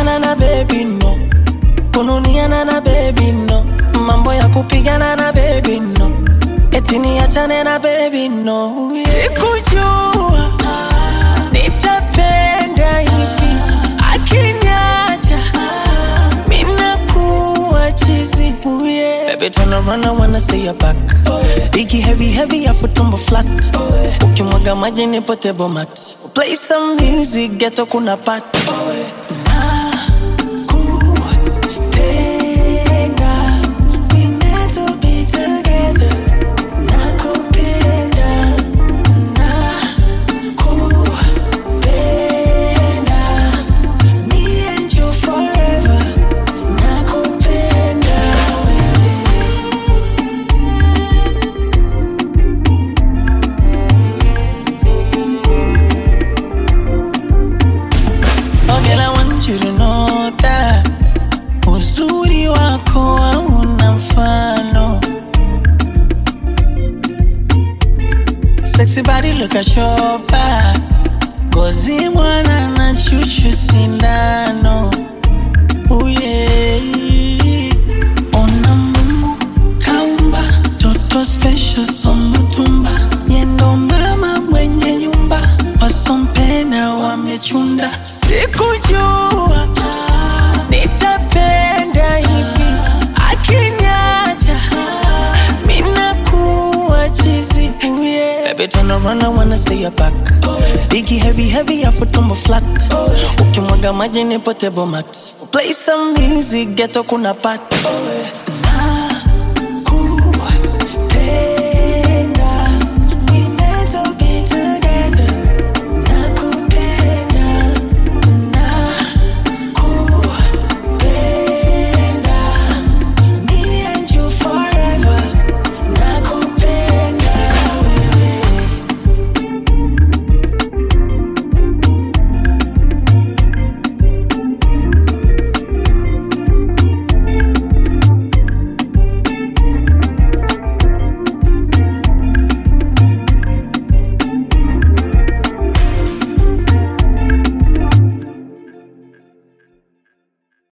kupigana na baby no, kununiana na baby no, mambo ya kupigana na baby no, eti niachane na baby no. Sikujua nitapenda hivi, akiniacha mina kuwa chizi. Baby turn around, I wanna see your back. Biggie heavy, afu tumbo flat. Ukimwaga maji nipote bomat. Play some music, ghetto kuna pat. You to know that uzuri wako hauna mfano. Sexy body, look at your back. Ngozi mwana na chuchu sindano. Oh yeah. Ona Mungu kaumba toto special somutumba. Yendo mama mwenye nyumba, wasompena wamechunda. Sikujua nitapenda hivi, akiniacha mina kuwa chizi. Baby turn around, I wanna see your back. Biggie heavy, afu tumbo flat. Ukimwaga maji nipote bomat. Play some music, ghetto kuna pat.